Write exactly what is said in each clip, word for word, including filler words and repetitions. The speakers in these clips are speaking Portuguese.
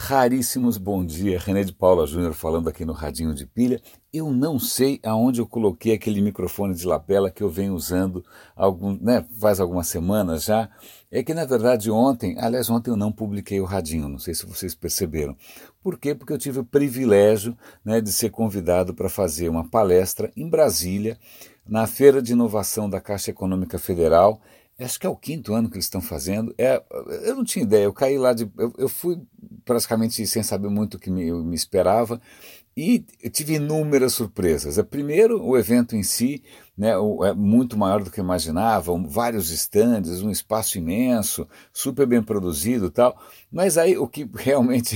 Raríssimos bom dia, René de Paula Júnior falando aqui no Radinho de Pilha. Eu não sei aonde eu coloquei aquele microfone de lapela que eu venho usando algum, né, faz algumas semanas já. É que na verdade ontem, aliás ontem eu não publiquei o Radinho, não sei se vocês perceberam. Por quê? Porque eu tive o privilégio, né, de ser convidado para fazer uma palestra em Brasília, na Feira de Inovação da Caixa Econômica Federal. Acho que é o quinto ano que eles estão fazendo. É, eu não tinha ideia, eu caí lá de. Eu, eu fui praticamente sem saber muito o que me, me esperava e eu tive inúmeras surpresas. É, primeiro, o evento em si, né, o, é muito maior do que eu imaginava, um, vários estandes, um espaço imenso, super bem produzido e tal. Mas aí o que realmente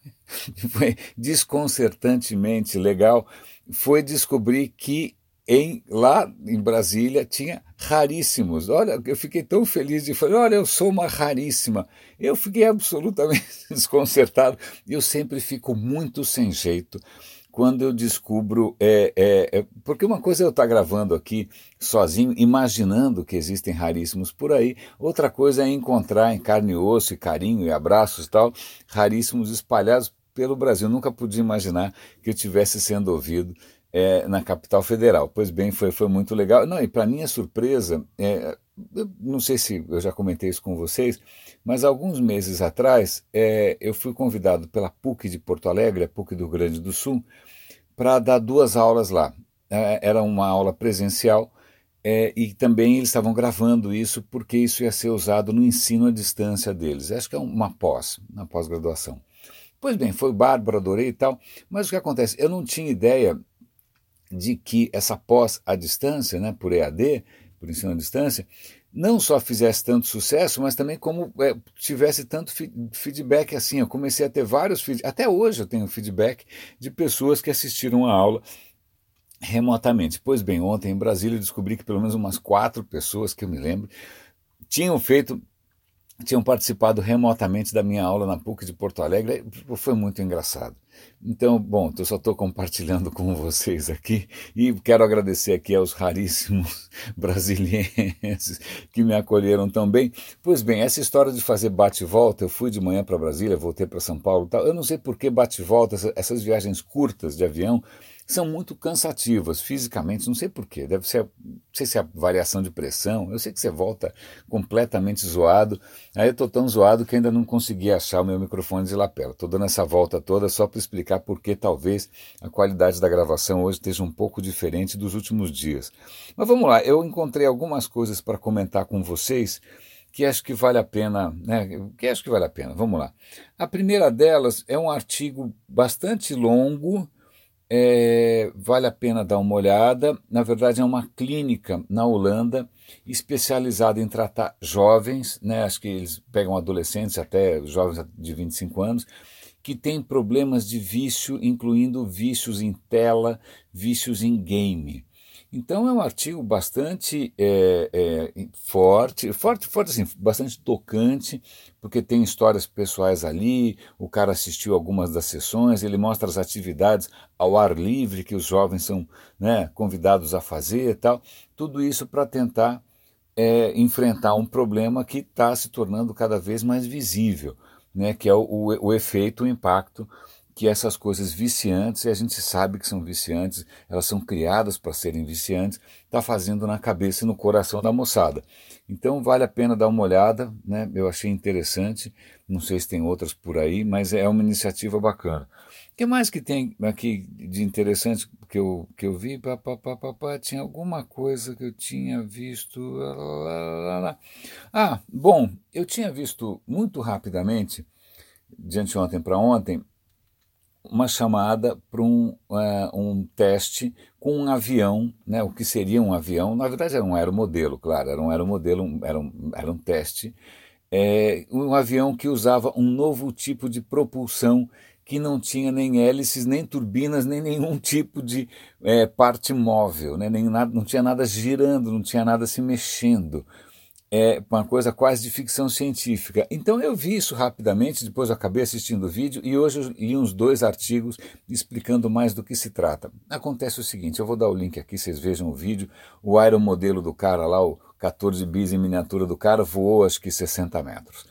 foi desconcertantemente legal foi descobrir que em, lá em Brasília tinha raríssimos. Olha, eu fiquei tão feliz de falar, olha, eu sou uma raríssima. Eu fiquei absolutamente desconcertado. Eu sempre fico muito sem jeito quando eu descubro, é, é, é, porque uma coisa é eu estar gravando aqui sozinho, imaginando que existem raríssimos por aí, outra coisa é encontrar em carne e osso e carinho e abraços e tal, raríssimos espalhados pelo Brasil. Eu nunca podia imaginar que eu estivesse sendo ouvido é, na capital federal. Pois bem, foi, foi muito legal. Não, e para minha surpresa, é, eu não sei se eu já comentei isso com vocês, mas alguns meses atrás é, eu fui convidado pela PUC de Porto Alegre, a PUC do Rio Grande do Sul, para dar duas aulas lá. É, era uma aula presencial é, e também eles estavam gravando isso porque isso ia ser usado no ensino à distância deles. Acho que é uma pós, uma pós-graduação. Pois bem, foi bárbaro, adorei e tal, mas o que acontece? Eu não tinha ideia de que essa pós à distância, né, por E A D, por ensino à distância, não só fizesse tanto sucesso, mas também como é, tivesse tanto fi feedback assim. Eu comecei a ter vários feedbacks, até hoje eu tenho feedback de pessoas que assistiram a aula remotamente. Pois bem, ontem em Brasília eu descobri que pelo menos umas quatro pessoas, que eu me lembro, tinham feito tinham participado remotamente da minha aula na PUC de Porto Alegre. Foi muito engraçado. Então, bom, eu só estou compartilhando com vocês aqui e quero agradecer aqui aos raríssimos brasilienses que me acolheram tão bem. Pois bem, essa história de fazer bate e volta, eu fui de manhã para Brasília, voltei para São Paulo e tal, eu não sei por que bate e volta, essas viagens curtas de avião, são muito cansativas fisicamente, não sei porquê, deve ser, não sei se é a variação de pressão, eu sei que você volta completamente zoado, aí eu estou tão zoado que ainda não consegui achar o meu microfone de lapela, estou dando essa volta toda só para explicar por que talvez a qualidade da gravação hoje esteja um pouco diferente dos últimos dias. Mas vamos lá, eu encontrei algumas coisas para comentar com vocês que acho que vale a pena, né? Que acho que vale a pena, vamos lá. A primeira delas é um artigo bastante longo, é, vale a pena dar uma olhada. Na verdade, é uma clínica na Holanda especializada em tratar jovens, né? Acho que eles pegam adolescentes até jovens de vinte e cinco anos, que têm problemas de vício, incluindo vícios em tela, vícios em game. Então é um artigo bastante é, é, forte, forte, forte assim, bastante tocante, porque tem histórias pessoais ali, o cara assistiu algumas das sessões, ele mostra as atividades ao ar livre que os jovens são, né, convidados a fazer e tal, tudo isso para tentar é, enfrentar um problema que está se tornando cada vez mais visível, né, que é o, o, o efeito, o impacto que essas coisas viciantes, e a gente sabe que são viciantes, elas são criadas para serem viciantes, está fazendo na cabeça e no coração da moçada. Então vale a pena dar uma olhada, né? Eu achei interessante, não sei se tem outras por aí, mas é uma iniciativa bacana. O que mais que tem aqui de interessante que eu, que eu vi? Pá, pá, pá, pá, pá, tinha alguma coisa que eu tinha visto. Lá, lá, lá. Ah, bom, eu tinha visto muito rapidamente, de anteontem para ontem, uma chamada para um, uh, um teste com um avião, né, o que seria um avião, na verdade era um aeromodelo, claro, era um aeromodelo, um, era, um, era um teste, é, um avião que usava um novo tipo de propulsão que não tinha nem hélices, nem turbinas, nem nenhum tipo de é, parte móvel, né, nem nada, não tinha nada girando, não tinha nada se mexendo. É uma coisa quase de ficção científica. Então eu vi isso rapidamente, depois eu acabei assistindo o vídeo e hoje eu li uns dois artigos explicando mais do que se trata. Acontece o seguinte, eu vou dar o link aqui, vocês vejam o vídeo, o aeromodelo do cara lá, o quatorze bis em miniatura do cara, voou acho que sessenta metros.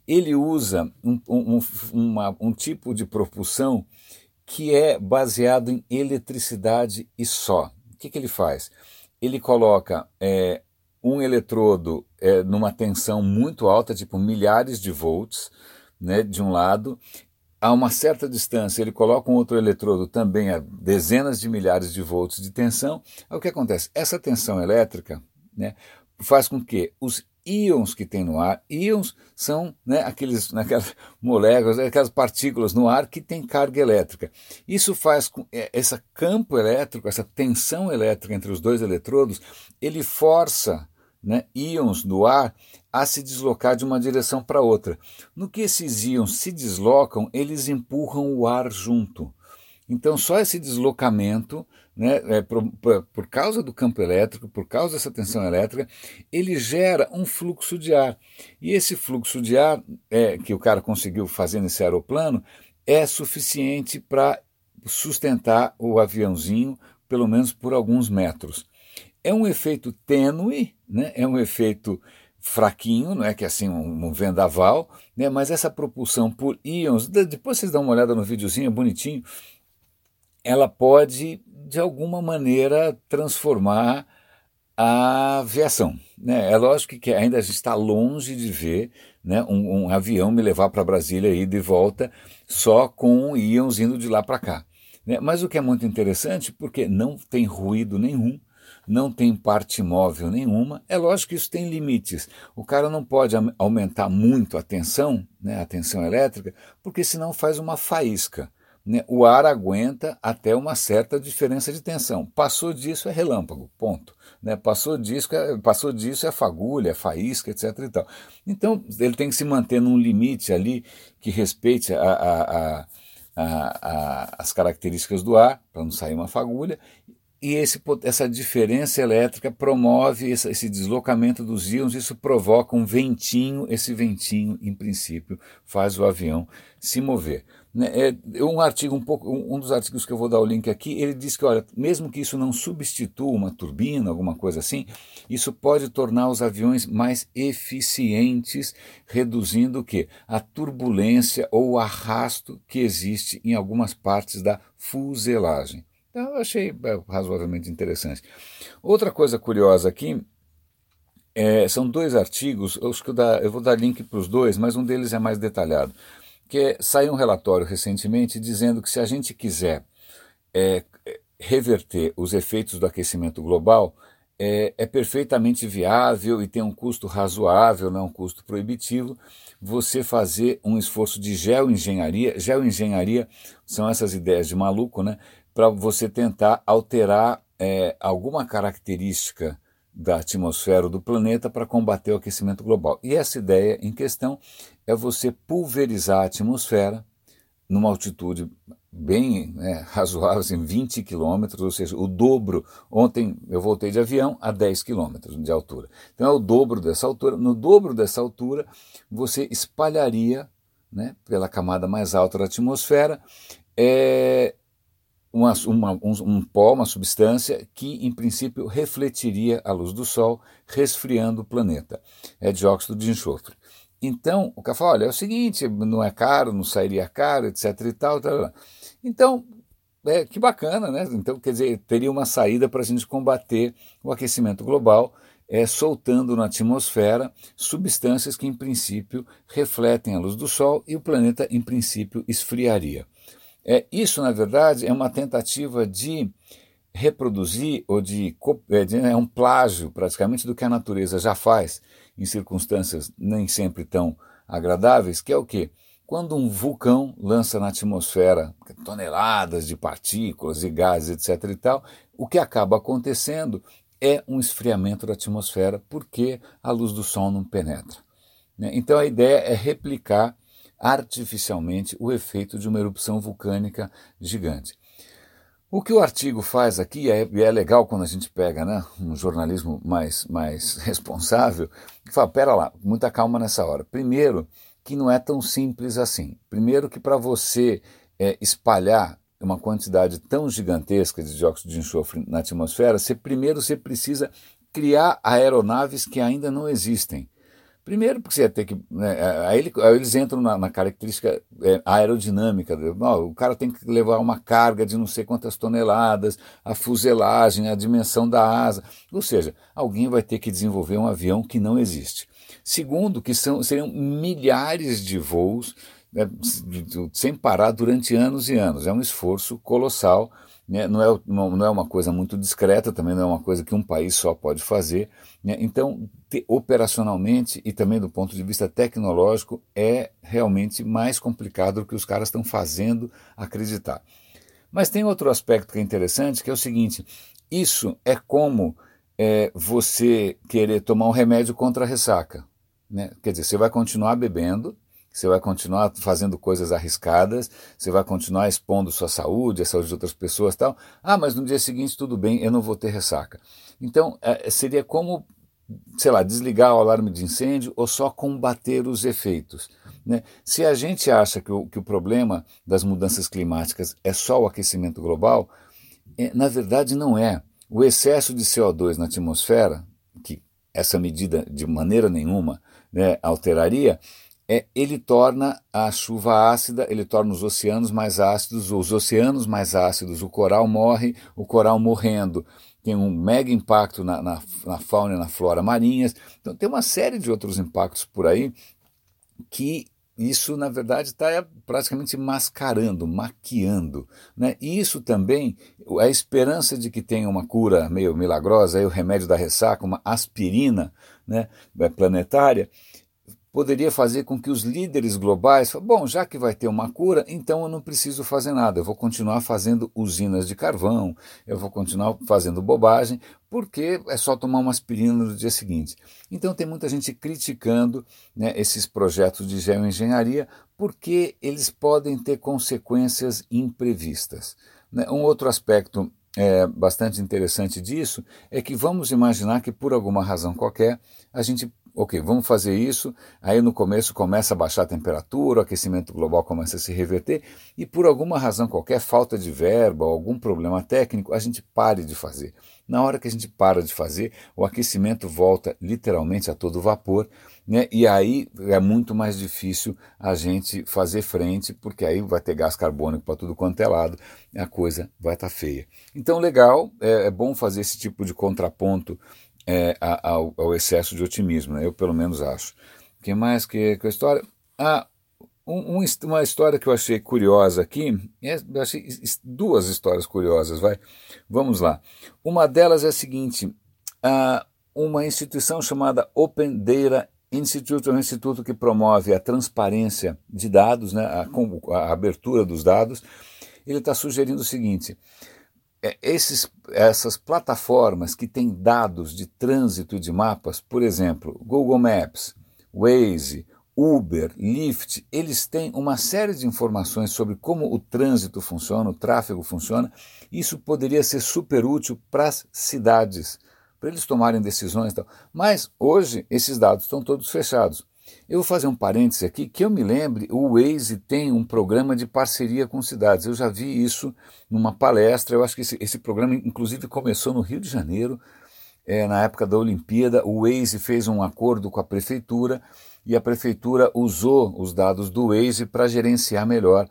ele usa um, um, uma, um tipo de propulsão que é baseado em eletricidade e só. O que, que ele faz? Ele coloca é, um eletrodo é, numa tensão muito alta, tipo milhares de volts, né, de um lado. A uma certa distância ele coloca um outro eletrodo também a dezenas de milhares de volts de tensão. Aí o que acontece? Essa tensão elétrica, né, faz com que os íons que tem no ar, íons são, né, aqueles, aquelas moléculas, aquelas partículas no ar que têm carga elétrica. Isso faz com que esse campo elétrico, essa tensão elétrica entre os dois eletrodos, ele força, né, íons do ar a se deslocar de uma direção para outra. No que esses íons se deslocam, eles empurram o ar junto. Então, só esse deslocamento, né, é, por, por causa do campo elétrico, por causa dessa tensão elétrica, ele gera um fluxo de ar. E esse fluxo de ar é, que o cara conseguiu fazer nesse aeroplano é suficiente para sustentar o aviãozinho, pelo menos por alguns metros. É um efeito tênue, né, é um efeito fraquinho, não é que é assim um, um vendaval, né, mas essa propulsão por íons, depois vocês dão uma olhada no videozinho, é bonitinho, ela pode, de alguma maneira, transformar a aviação. Né? É lógico que ainda a gente está longe de ver, né, um, um avião me levar para Brasília e ir de volta só com íons indo de lá para cá. Né? Mas o que é muito interessante, porque não tem ruído nenhum, não tem parte móvel nenhuma, é lógico que isso tem limites. O cara não pode aumentar muito a tensão, né, a tensão elétrica, porque senão faz uma faísca. Né? O ar aguenta até uma certa diferença de tensão. Passou disso é relâmpago, ponto. Né? Passou, disso, é, passou disso é fagulha, é faísca, etc. E tal. Então ele tem que se manter num limite ali que respeite a, a, a, a, as características do ar, para não sair uma fagulha. E esse, essa diferença elétrica promove esse, esse deslocamento dos íons, isso provoca um ventinho, esse ventinho, em princípio, faz o avião se mover. É um artigo, um, pouco, um dos artigos que eu vou dar o link aqui, ele diz que, olha, mesmo que isso não substitua uma turbina, alguma coisa assim, isso pode tornar os aviões mais eficientes, reduzindo o quê? A turbulência ou o arrasto que existe em algumas partes da fuselagem. Então eu achei razoavelmente interessante. Outra coisa curiosa aqui, é, são dois artigos, eu, acho que eu, dar, eu vou dar link para os dois, mas um deles é mais detalhado. Que saiu um relatório recentemente dizendo que se a gente quiser é, reverter os efeitos do aquecimento global, é, é perfeitamente viável e tem um custo razoável, não é um custo proibitivo, você fazer um esforço de geoengenharia. Geoengenharia são essas ideias de maluco, né? Para você tentar alterar é, alguma característica da atmosfera do planeta para combater o aquecimento global. E essa ideia em questão é você pulverizar a atmosfera numa altitude bem né, razoável, assim, vinte quilômetros, ou seja, o dobro. Ontem eu voltei de avião a dez quilômetros de altura. Então é o dobro dessa altura. No dobro dessa altura, você espalharia, né, pela camada mais alta da atmosfera, é, Uma, uma, um, um pó, uma substância que, em princípio, refletiria a luz do Sol, resfriando o planeta. É dióxido de enxofre. Então, o cara fala, olha, é o seguinte, não é caro, não sairia caro, etc e tal. tal. Então, é, que bacana, né? Então, quer dizer, teria uma saída para a gente combater o aquecimento global, é, soltando na atmosfera substâncias que, em princípio, refletem a luz do Sol e o planeta, em princípio, esfriaria. É, isso, na verdade, é uma tentativa de reproduzir, ou de, é um plágio praticamente do que a natureza já faz, em circunstâncias nem sempre tão agradáveis, que é o quê? Quando um vulcão lança na atmosfera toneladas de partículas e gases, etc e tal, o que acaba acontecendo é um esfriamento da atmosfera porque a luz do Sol não penetra. Então a ideia é replicar artificialmente o efeito de uma erupção vulcânica gigante. O que o artigo faz aqui, é, e é legal quando a gente pega né, um jornalismo mais, mais responsável, fala, pera lá, muita calma nessa hora. Primeiro, que não é tão simples assim. Primeiro que para você é, espalhar uma quantidade tão gigantesca de dióxido de enxofre na atmosfera, você, primeiro você precisa criar aeronaves que ainda não existem. Primeiro porque você ia ter que, né, aí, ele, aí eles entram na, na característica é, aerodinâmica, não, o cara tem que levar uma carga de não sei quantas toneladas, a fuselagem, a dimensão da asa, ou seja, alguém vai ter que desenvolver um avião que não existe. Segundo, que são, seriam milhares de voos, né, sem parar durante anos e anos, é um esforço colossal, né, não, é, não, não é uma coisa muito discreta, também não é uma coisa que um país só pode fazer, né, então te, operacionalmente e também do ponto de vista tecnológico é realmente mais complicado do que os caras estão fazendo acreditar. Mas tem outro aspecto que é interessante, que é o seguinte, isso é como é, você querer tomar um remédio contra a ressaca, né? Quer dizer, você vai continuar bebendo, você vai continuar fazendo coisas arriscadas, você vai continuar expondo sua saúde, a saúde de outras pessoas e tal. Ah, mas no dia seguinte tudo bem, eu não vou ter ressaca. Então, é, seria como, sei lá, desligar o alarme de incêndio ou só combater os efeitos, né? Se a gente acha que o, que o problema das mudanças climáticas é só o aquecimento global, é, na verdade não é. O excesso de C O dois na atmosfera, que essa medida de maneira nenhuma, né, alteraria, é, ele torna a chuva ácida, ele torna os oceanos mais ácidos, os oceanos mais ácidos, o coral morre, o coral morrendo, tem um mega impacto na, na, na fauna e na flora marinhas, então tem uma série de outros impactos por aí que isso, na verdade, está praticamente mascarando, maquiando, né? E isso também, a esperança de que tenha uma cura meio milagrosa, aí o remédio da ressaca, uma aspirina, né, planetária, poderia fazer com que os líderes globais falem, bom, já que vai ter uma cura, então eu não preciso fazer nada, eu vou continuar fazendo usinas de carvão, eu vou continuar fazendo bobagem, porque é só tomar uma aspirina no dia seguinte. Então tem muita gente criticando, né, esses projetos de geoengenharia, porque eles podem ter consequências imprevistas, né? Um outro aspecto é, bastante interessante disso é que vamos imaginar que por alguma razão qualquer a gente ok, vamos fazer isso, aí no começo começa a baixar a temperatura, o aquecimento global começa a se reverter e por alguma razão qualquer, falta de verba, algum problema técnico, a gente pare de fazer. Na hora que a gente para de fazer, o aquecimento volta literalmente a todo vapor, né? E aí é muito mais difícil a gente fazer frente, porque aí vai ter gás carbônico para tudo quanto é lado, e a coisa vai estar tá feia. Então legal, é, é bom fazer esse tipo de contraponto É, ao, ao excesso de otimismo, né? Eu pelo menos acho. O que mais que, que a história? Ah, um, um, uma história que eu achei curiosa aqui, eu achei duas histórias curiosas, vai. Vamos lá. Uma delas é a seguinte, ah, uma instituição chamada Open Data Institute, é um instituto que promove a transparência de dados, né? a, a abertura dos dados, ele está sugerindo o seguinte, Esses, essas plataformas que têm dados de trânsito de mapas, por exemplo, Google Maps, Waze, Uber, Lyft, eles têm uma série de informações sobre como o trânsito funciona, o tráfego funciona. Isso poderia ser super útil para as cidades, para eles tomarem decisões e tal. Mas hoje esses dados estão todos fechados. Eu vou fazer um parêntese aqui, que eu me lembre, o Waze tem um programa de parceria com cidades. Eu já vi isso numa palestra, eu acho que esse, esse programa inclusive começou no Rio de Janeiro, é, na época da Olimpíada. O Waze fez um acordo com a prefeitura e a prefeitura usou os dados do Waze para gerenciar melhor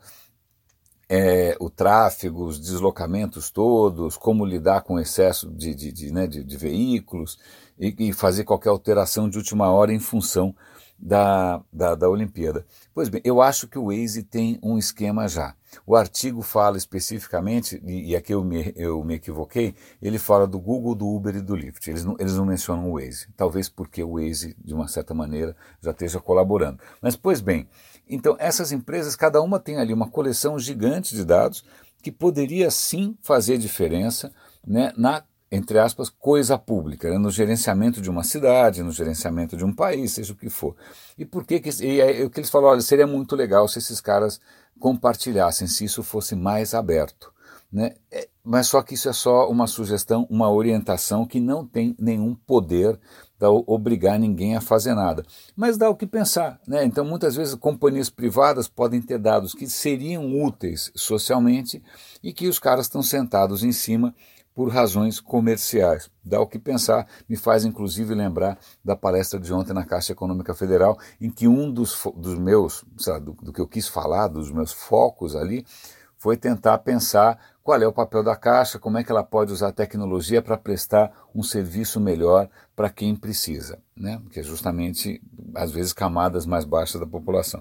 É, o tráfego, os deslocamentos todos, como lidar com o excesso de, de, de, né, de, de veículos e, e fazer qualquer alteração de última hora em função da, da, da Olimpíada. Pois bem, eu acho que o Waze tem um esquema já. O artigo fala especificamente, e, e aqui eu me, eu me equivoquei, ele fala do Google, do Uber e do Lyft. Eles não, eles não mencionam o Waze, talvez porque o Waze, de uma certa maneira, já esteja colaborando. Mas, pois bem, então essas empresas, cada uma tem ali uma coleção gigante de dados que poderia sim fazer diferença, né, na, entre aspas, coisa pública, né, no gerenciamento de uma cidade, no gerenciamento de um país, seja o que for. E por que que, e aí, o que eles falaram, olha, seria muito legal se esses caras compartilhassem, se isso fosse mais aberto, né? É, mas só que isso é só uma sugestão, uma orientação que não tem nenhum poder para obrigar ninguém a fazer nada. Mas dá o que pensar, né? Então muitas vezes companhias privadas podem ter dados que seriam úteis socialmente e que os caras estão sentados em cima por razões comerciais. Dá o que pensar, me faz inclusive lembrar da palestra de ontem na Caixa Econômica Federal, em que um dos, dos meus, sabe, do, do que eu quis falar, dos meus focos ali, foi tentar pensar qual é o papel da Caixa, como é que ela pode usar a tecnologia para prestar um serviço melhor para quem precisa, né? Que é justamente, às vezes, camadas mais baixas da população.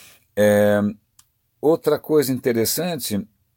É, outra coisa interessante,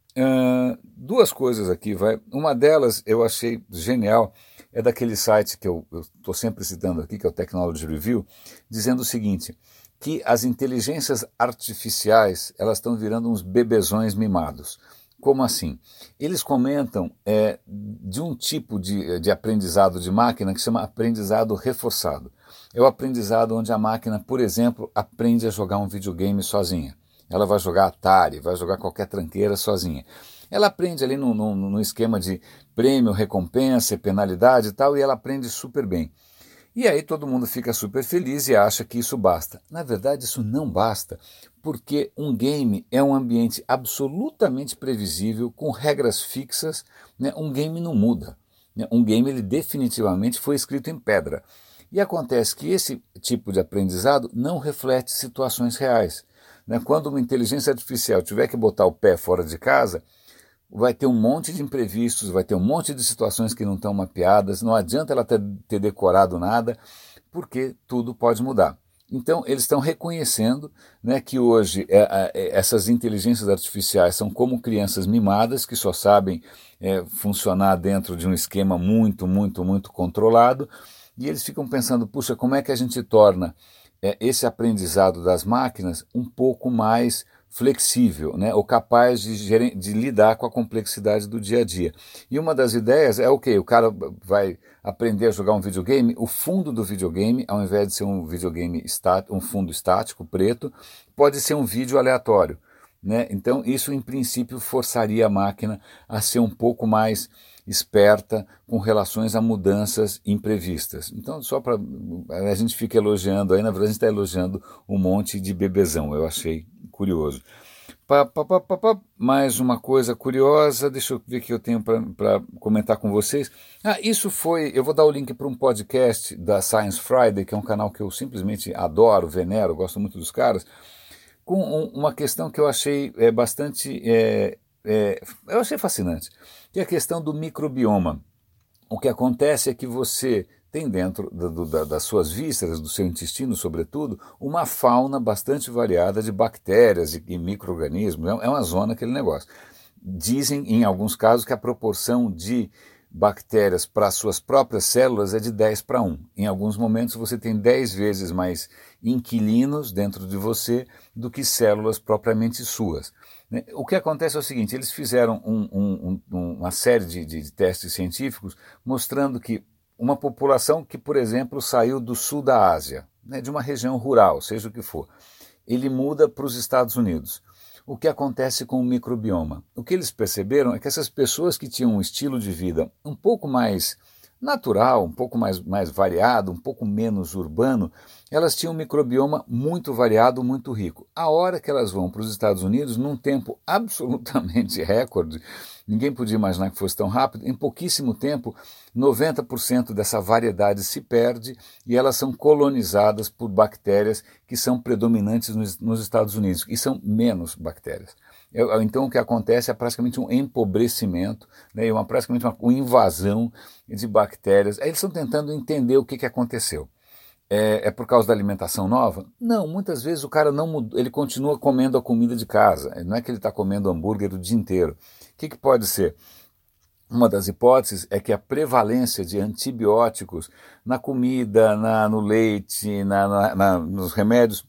uh, duas coisas aqui, vai. Uma delas eu achei genial, é daquele site que eu estou sempre citando aqui, que é o Technology Review, dizendo o seguinte, que as inteligências artificiais elas estão virando uns bebezões mimados. Como assim? Eles comentam é, de um tipo de, de aprendizado de máquina que se chama aprendizado reforçado. É o aprendizado onde a máquina, por exemplo, aprende a jogar um videogame sozinha. Ela vai jogar Atari, vai jogar qualquer tranqueira sozinha. Ela aprende ali no, no, no esquema de prêmio, recompensa, penalidade e tal, e ela aprende super bem. E aí todo mundo fica super feliz e acha que isso basta. Na verdade, isso não basta, porque um game é um ambiente absolutamente previsível, com regras fixas, né? Um game não muda. Né? Um game ele definitivamente foi escrito em pedra. E acontece que esse tipo de aprendizado não reflete situações reais. Né? Quando uma inteligência artificial tiver que botar o pé fora de casa, vai ter um monte de imprevistos, vai ter um monte de situações que não estão mapeadas, não adianta ela ter, ter decorado nada, porque tudo pode mudar. Então, eles estão reconhecendo, né, que hoje é, é, essas inteligências artificiais são como crianças mimadas, que só sabem é, funcionar dentro de um esquema muito, muito, muito controlado, e eles ficam pensando, puxa, como é que a gente torna é, esse aprendizado das máquinas um pouco mais flexível, né, ou capaz de, de lidar com a complexidade do dia a dia. E uma das ideias é, ok, o cara vai aprender a jogar um videogame, o fundo do videogame, ao invés de ser um videogame estático, um fundo estático, preto, pode ser um vídeo aleatório. Né? Então isso em princípio forçaria a máquina a ser um pouco mais esperta com relações a mudanças imprevistas. Então só para a gente fica elogiando aí, na verdade a gente está elogiando um monte de bebezão, eu achei curioso. Pá, pá, pá, pá, pá. Mais uma coisa curiosa, deixa eu ver o que eu tenho para comentar com vocês. Ah, isso foi, eu vou dar o link para um podcast da Science Friday, que é um canal que eu simplesmente adoro, venero, gosto muito dos caras, com um, uma questão que eu achei é, bastante, é, é, eu achei fascinante, que é a questão do microbioma. O que acontece é que você tem dentro da, da, das suas vísceras, do seu intestino sobretudo, uma fauna bastante variada de bactérias e, e micro-organismos, é uma zona aquele negócio. Dizem em alguns casos que a proporção de bactérias para as suas próprias células é de dez para um. Em alguns momentos você tem dez vezes mais inquilinos dentro de você do que células propriamente suas. O que acontece é o seguinte, eles fizeram um, um, um, uma série de, de testes científicos mostrando que uma população que, por exemplo, saiu do sul da Ásia, né, de uma região rural, seja o que for, ele muda para os Estados Unidos. O que acontece com o microbioma? O que eles perceberam é que essas pessoas que tinham um estilo de vida um pouco mais natural, um pouco mais, mais variado, um pouco menos urbano, elas tinham um microbioma muito variado, muito rico. A hora que elas vão para os Estados Unidos, num tempo absolutamente recorde, ninguém podia imaginar que fosse tão rápido, em pouquíssimo tempo, noventa por cento dessa variedade se perde e elas são colonizadas por bactérias que são predominantes nos, nos Estados Unidos, e são menos bactérias. Então o que acontece é praticamente um empobrecimento, né, uma, praticamente uma, uma invasão de bactérias. Aí eles estão tentando entender o que, que aconteceu. É, é por causa da alimentação nova? Não, muitas vezes o cara não mudou, ele continua comendo a comida de casa, não é que ele está comendo hambúrguer o dia inteiro. O que, que pode ser? Uma das hipóteses é que a prevalência de antibióticos na comida, na, no leite, na, na, na, nos remédios,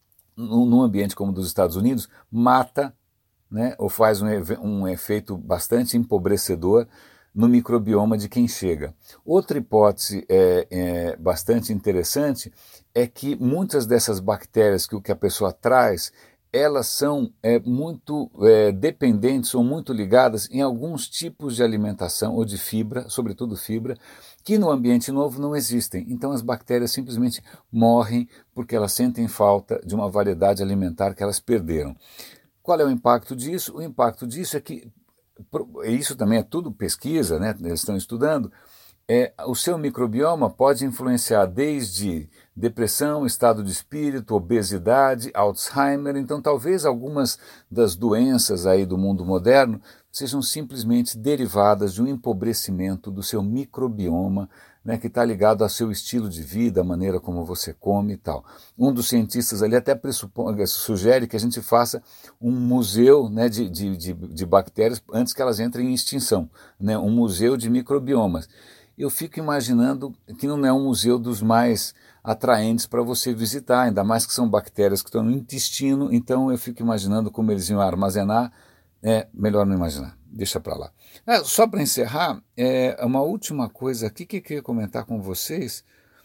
num ambiente como o dos Estados Unidos, mata, né, ou faz um, um efeito bastante empobrecedor no microbioma de quem chega. Outra hipótese é, é bastante interessante é que muitas dessas bactérias que, que a pessoa traz, elas são é, muito é, dependentes ou muito ligadas em alguns tipos de alimentação ou de fibra, sobretudo fibra, que no ambiente novo não existem. Então as bactérias simplesmente morrem porque elas sentem falta de uma variedade alimentar que elas perderam. Qual é o impacto disso? O impacto disso é que isso também é tudo pesquisa, né? Eles estão estudando. É, o seu microbioma pode influenciar desde depressão, estado de espírito, obesidade, Alzheimer. Então, talvez algumas das doenças aí do mundo moderno sejam simplesmente derivadas de um empobrecimento do seu microbioma, né, que está ligado ao seu estilo de vida, a maneira como você come e tal. Um dos cientistas ali até pressupõe, sugere que a gente faça um museu, né, de, de, de, de bactérias antes que elas entrem em extinção, né, um museu de microbiomas. Eu fico imaginando que não é um museu dos mais atraentes para você visitar, ainda mais que são bactérias que estão no intestino, então eu fico imaginando como eles iam armazenar. É melhor não imaginar, deixa para lá. Ah, só para encerrar, é, uma última coisa aqui que eu queria comentar com vocês.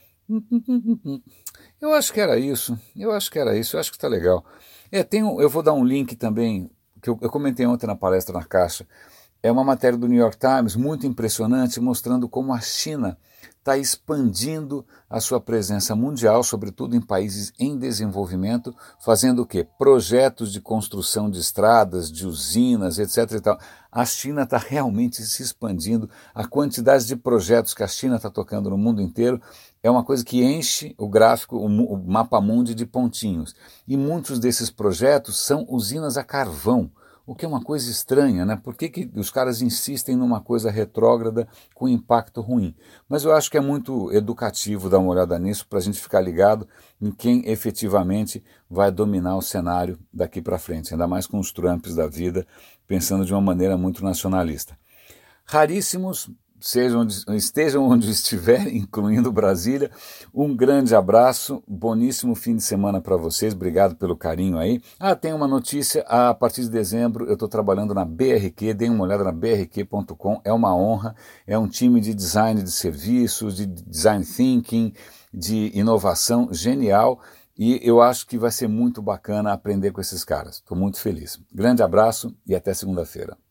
Eu acho que era isso, eu acho que era isso, eu acho que está legal. É, tem um, eu vou dar um link também, que eu, eu comentei ontem na palestra na Caixa. É uma matéria do New York Times muito impressionante, mostrando como a China está expandindo a sua presença mundial, sobretudo em países em desenvolvimento, fazendo o quê? Projetos de construção de estradas, de usinas, etc e tal. A China está realmente se expandindo. A quantidade de projetos que a China está tocando no mundo inteiro é uma coisa que enche o gráfico, o, o mapa mundi de pontinhos. E muitos desses projetos são usinas a carvão. O que é uma coisa estranha, né? Por que, que os caras insistem numa coisa retrógrada com impacto ruim? Mas eu acho que é muito educativo dar uma olhada nisso para a gente ficar ligado em quem efetivamente vai dominar o cenário daqui para frente, ainda mais com os Trumps da vida, pensando de uma maneira muito nacionalista. Raríssimos, sejam onde, estejam onde estiverem, incluindo Brasília. Um grande abraço, boníssimo fim de semana para vocês, obrigado pelo carinho aí. Ah, tem uma notícia, a partir de dezembro eu estou trabalhando na B R Q, deem uma olhada na b r q ponto com, é uma honra, é um time de design de serviços, de design thinking, de inovação genial, e eu acho que vai ser muito bacana aprender com esses caras. Estou muito feliz. Grande abraço e até segunda-feira.